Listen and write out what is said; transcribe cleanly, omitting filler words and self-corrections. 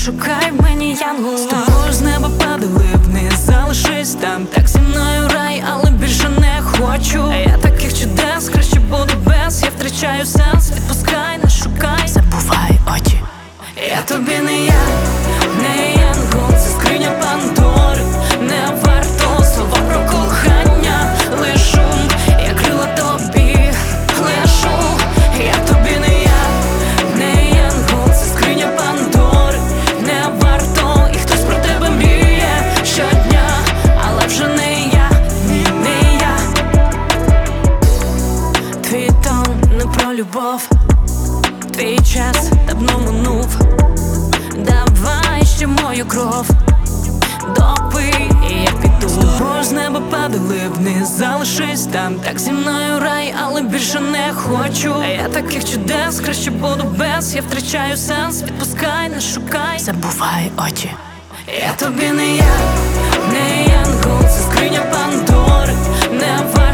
шукай в мені янгола. З тобою з неба падали вниз, залишись там, так зі мною рай, але більше не хочу. Я таких чудес, краще буду без. Я втрачаю сенс, відпускай, не шукай, забувай очі. Я тобі не я, не янгол, це скриня Пандори. Не варто слова про кохання, лиш шум, я крила тобі лишу. Я тобі не я, не янгол, це скриня Пандори. Не варто, і хтось про тебе мріє щодня, але вже не я, ні, не я. Твій тон не про любов, твій час давно минув. Давай ще мою кров допий, і я піду. З тобою з неба падали вниз, залишись там, так зі мною рай, але більше не хочу. Я таких чудес, краще буду без. Я втрачаю сенс, відпускай, не шукай, забувай очі. Я тобі не я, не янгол, це скриня Пандори. Не варто